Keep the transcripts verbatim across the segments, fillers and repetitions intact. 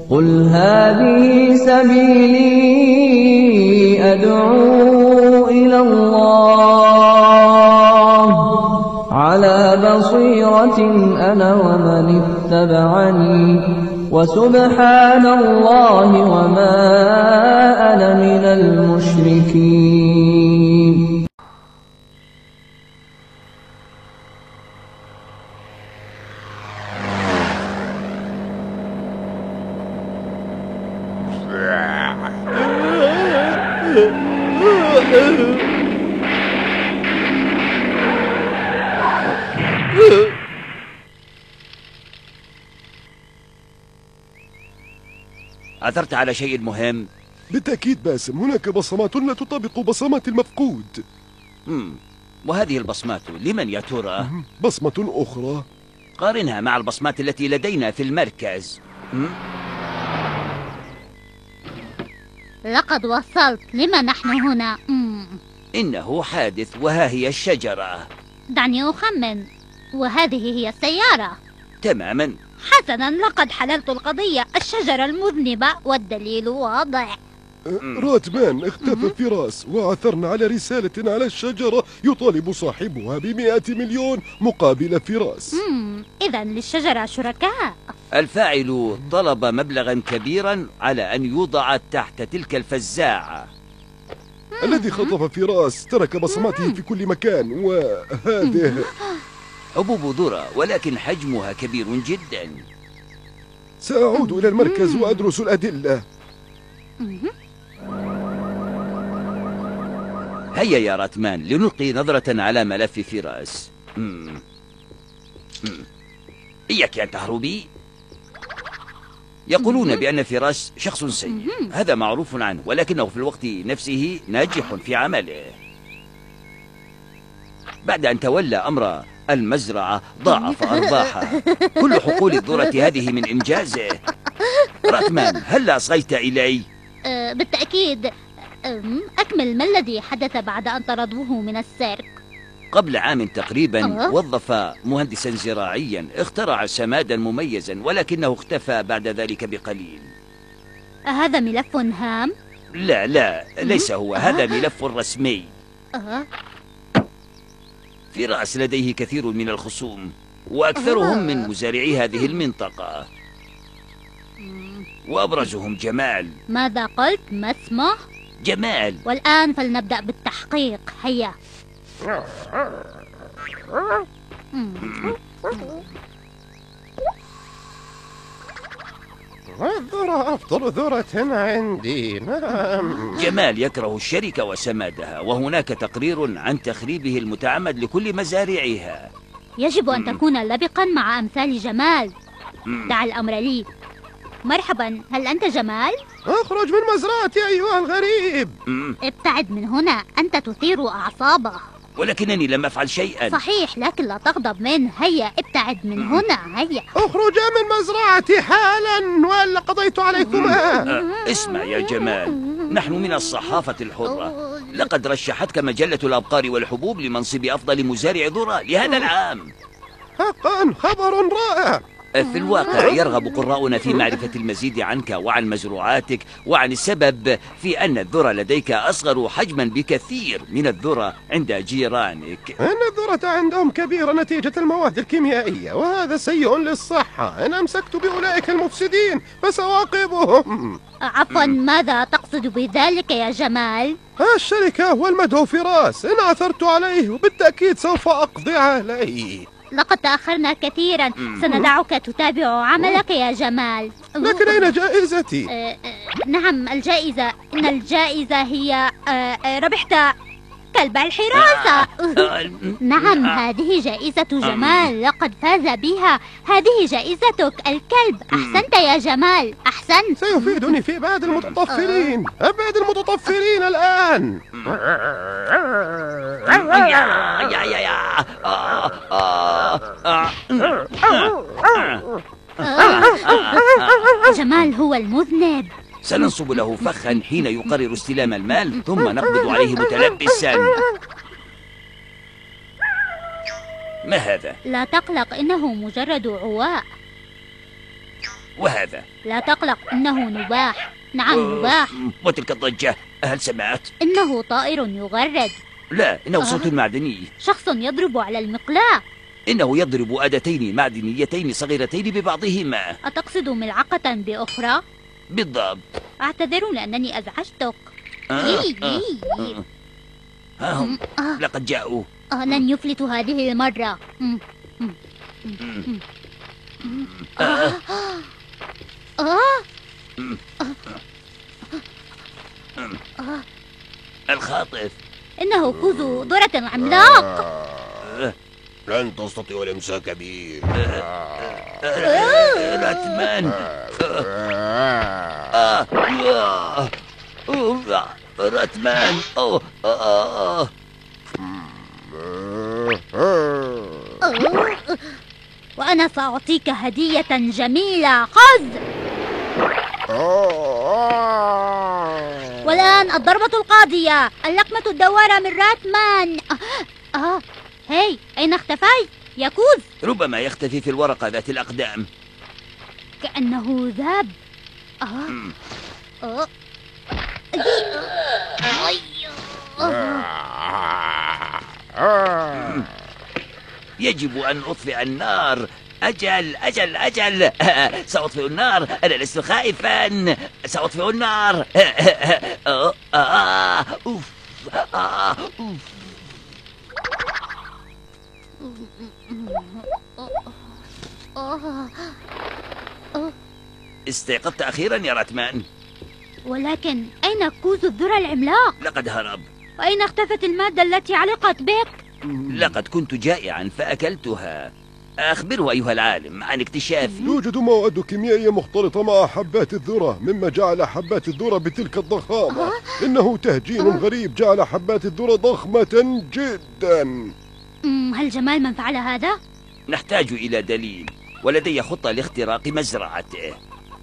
قل هذه سبيلي أدعو إلى الله على بصيرة أنا ومن اتبعني وسبحان الله وما أنا من المشركين. عثرت على شيء مهم؟ بالتأكيد باسم، هناك بصمات لا تطابق بصمات المفقود. مم. وهذه البصمات لمن يا ترى؟ بصمة أخرى. قارنها مع البصمات التي لدينا في المركز. مم. لقد وصلت. لما نحن هنا؟ مم. إنه حادث، وها هي الشجرة. دعني أخمن، وهذه هي السيارة. تماما. حسنا، لقد حللت القضية. الشجرة المذنبة والدليل واضح. راتمان اختفى فراس، وعثرنا على رسالة على الشجرة يطالب صاحبها بمئة مليون مقابل فراس. إذا للشجرة شركاء. الفاعل طلب مبلغا كبيرا على أن يوضع تحت تلك الفزاعة. الذي خطف فراس ترك بصماته في كل مكان، وهذه حبوب ذرة، ولكن حجمها كبير جدا. سأعود إلى المركز وأدرس الأدلة. هيا يا راتمان لنلقي نظرة على ملف فراس. مم. مم. إياك أن تهربي. يقولون بأن فراس شخص سيء، هذا معروف عنه، ولكنه في الوقت نفسه ناجح في عمله. بعد أن تولى أمر المزرعة ضاعف أرباحها. كل حقول الذرة هذه من إنجازه. راتمان، هل أصغيت إلي؟ أه بالتأكيد. أكمل، ما الذي حدث بعد أن طردوه من السيرك؟ قبل عام تقريبا أه؟ وظف مهندسا زراعيا اخترع سمادا مميزا، ولكنه اختفى بعد ذلك بقليل. هذا ملف هام؟ لا لا، ليس هو. هذا ملف رسمي. أه؟ فراس لديه كثير من الخصوم، وأكثرهم من مزارعي هذه المنطقة، وأبرزهم جمال. ماذا قلت؟ ما اسمه؟ جمال. والآن فلنبدأ بالتحقيق. هيا. الذرة أفضل ذرة عندي. نعم. جمال يكره الشركة وسمادها، وهناك تقرير عن تخريبه المتعمد لكل مزارعها. يجب أن تكون لبقا مع أمثال جمال. دع الأمر لي. مرحبا، هل أنت جمال؟ اخرج من مزرعتي أيها الغريب. ابتعد من هنا، أنت تثير أعصابه. ولكنني لم أفعل شيئا. صحيح، لكن لا تغضب منه. هيا ابتعد من هنا. هيا اخرجا من مزرعتي حالا وإلا قضيت عليكما. اسمع يا جمال، نحن من الصحافة الحرة. لقد رشحتك مجلة الأبقار والحبوب لمنصب أفضل مزارع ذرة لهذا العام. حقا خبر رائع. في الواقع يرغب قراؤنا في معرفة المزيد عنك وعن مزروعاتك وعن السبب في أن الذرة لديك أصغر حجما بكثير من الذرة عند جيرانك. إن الذرة عندهم كبيرة نتيجة المواد الكيميائية، وهذا سيء للصحة. إن أمسكت بأولئك المفسدين فسأعاقبهم. عفوا، ماذا تقصد بذلك يا جمال؟ الشركة والمدعو فراس، إن عثرت عليه وبالتأكيد سوف أقضي عليه. لقد تأخرنا كثيرا. سندعك تتابع عملك يا جمال. لكن أين جائزتي؟ أه أه نعم، الجائزة. إن الجائزة هي أه ربحت كلب الحراسة. نعم، هذه جائزة جمال، لقد فاز بها. هذه جائزتك، الكلب. أحسنت يا جمال، أحسنت. سيفيدني في إبعاد المتطفلين. أبعد المتطفلين الآن. جمال هو المذنب. سننصب له فخا حين يقرر استلام المال، ثم نقبض عليه متلبسا. ما هذا؟ لا تقلق، إنه مجرد عواء. وهذا؟ لا تقلق، إنه نباح. نعم نباح. وتلك الضجة، هل سمعت؟ إنه طائر يغرد. لا، إنه صوت معدني. شخص يضرب على المقلاة. إنه يضرب أداتين معدنيتين صغيرتين ببعضهما. أتقصد ملعقة بأخرى؟ بالضبط. أعتذر لأنني أزعجتك. آه. يي آه. يي. آه. ها هم، آه. لقد جاءوا. آه لن يفلتوا هذه المرة. مم. مم. مم. مم. آه. آه. آه. الخاطف. إنه كوز ذرة عملاق. آه. لن تستطيع الإمساك بي. راتمان. آه. آه. آه. راتمان. أوه. آه. وأنا سأعطيك هدية جميلة. خذ. والآن الضربة القاضية، اللقمة الدوارة من راتمان. آه. آه. هاي، أين اختفيت يا كوز؟ ربما يختفي في الورقة ذات الأقدام. كأنه ذاب. آه. آه. آه. يجب أن أطفئ النار. أجل أجل أجل. سأطفئ النار، أنا لست خائفا. سأطفئ النار. آه. آه. أوف. آه. أوف. استيقظت أخيرا يا راتمان. ولكن أين كوز الذرة العملاق؟ لقد هرب. وأين اختفت المادة التي علقت بك؟ لقد كنت جائعا فأكلتها. أخبره أيها العالم عن اكتشافي. يوجد مواد كيميائية مختلطة مع حبات الذرة، مما جعل حبات الذرة بتلك الضخامة. إنه تهجين غريب جعل حبات الذرة ضخمة جدا. هل جمال من فعل هذا؟ نحتاج إلى دليل، ولدي خطة لاختراق مزرعته.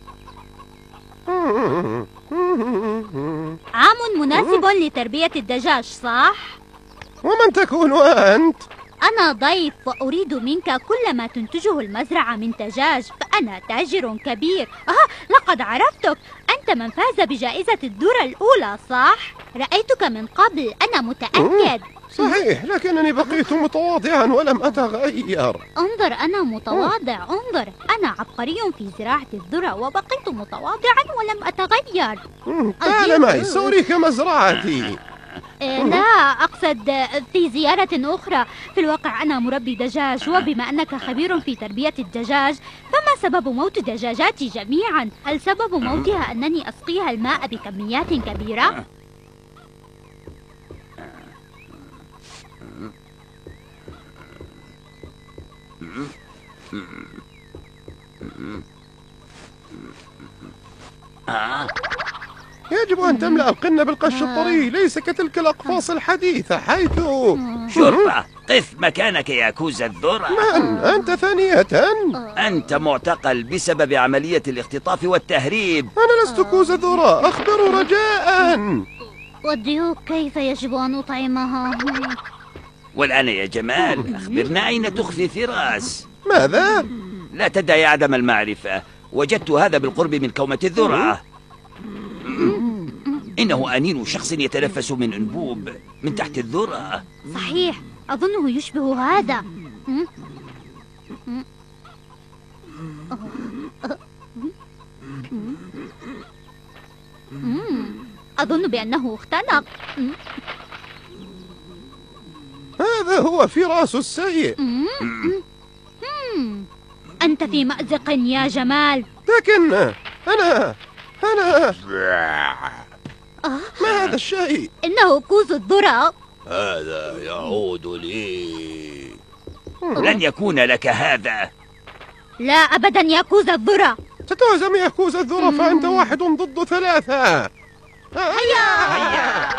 عام مناسب لتربية الدجاج، صح؟ ومن تكون أنت؟ أنا ضيف وأريد منك كل ما تنتجه المزرعة من دجاج، فأنا تاجر كبير. آه لقد عرفتك، أنت من فاز بجائزة الذرة الأولى، صح؟ رأيتك من قبل، أنا متأكد. صحيح، لكنني بقيت متواضعا ولم أتغير. انظر، أنا متواضع. انظر، أنا عبقري في زراعة الذرة وبقيت متواضعا ولم أتغير. تعال معي سأريك مزرعتي. لا، أقصد في زيارة أخرى. في الواقع أنا مربي دجاج، وبما أنك خبير في تربية الدجاج، فما سبب موت دجاجاتي جميعا؟ هل سبب موتها أنني أسقيها الماء بكميات كبيرة؟ يجب أن تملأ القنة بالقش الطري، ليس كتلك الأقفاص الحديثة حيث... شرطة، قف مكانك يا كوز الذرة. من؟ أنت ثانية؟ أنت معتقل بسبب عملية الاختطاف والتهريب. أنا لست كوز ذرة، أخبروا رجاء. والضيوف كيف يجب أن أطعمها؟ والآن يا جمال، أخبرنا أين تخفي فراس؟ ماذا؟ لا تدعي عدم المعرفة. وجدت هذا بالقرب من كومة الذرة. إنه أنين شخص يتنفس من أنبوب من تحت الذرة. صحيح، أظنه يشبه هذا. أظن بأنه اختنق. هذا هو فراس السيء. أنت في مأزق يا جمال. لكن أنا أنا ما هذا الشيء؟ إنه كوز الذرة. هذا يعود لي. لن يكون لك هذا. لا أبدا يا كوز الذرة. ستهزم يا كوز الذرة، فأنت واحد ضد ثلاثة. هيا هيا.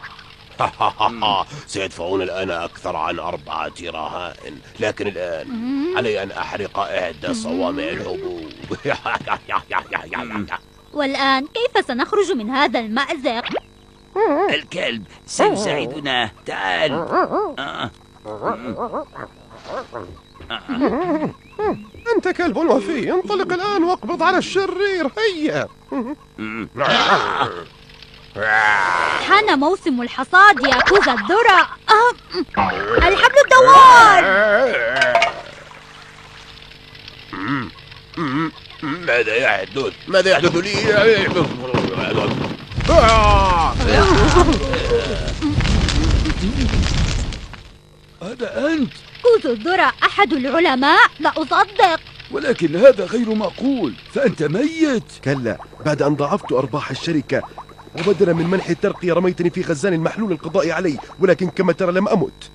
سيدفعون الآن أكثر عن أربعة رهائن، لكن الآن علي أن أحرق إحدى صوامع الحبوب. والآن كيف سنخرج من هذا المأزق؟ الكلب سيساعدنا. تعال. آه. أنت كلب وفي، انطلق الآن واقبض على الشرير، هيا. حان موسم الحصاد يا كوز الذرة. آه، الحبل الدوار. ماذا يحدث؟ ماذا يحدث لي؟ هذا أنت؟ كوز الذرة أحد العلماء؟ لا أصدق. ولكن هذا غير معقول، فأنت ميت. كلا، بعد أن ضاعفت أرباح الشركة وبدلا من منح الترقية رميتني في خزان المحلول القضاء علي، ولكن كما ترى لم أمت.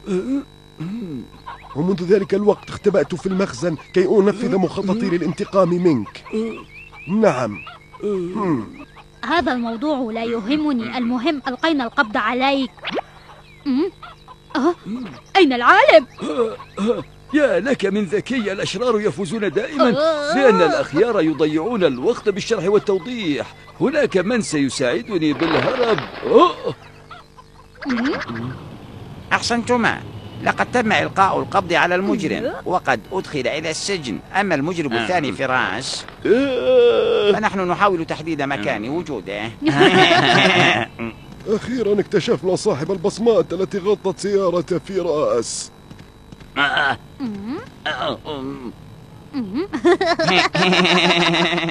ومنذ ذلك الوقت اختبأت في المخزن كي أنفذ مخططي للانتقام منك. نعم. هذا الموضوع لا يهمني، المهم ألقينا القبض عليك. أه؟ أين العالم؟ يا لك من ذكي، الأشرار يفوزون دائما لأن الأخيار يضيعون الوقت بالشرح والتوضيح. هناك من سيساعدني بالهرب. أحسنتما، لقد تم إلقاء القبض على المجرم وقد أدخل إلى السجن. أما المجرم الثاني فراس فنحن نحاول تحديد مكان وجوده. أخيرا اكتشفنا صاحب البصمات التي غطت سيارة فراس.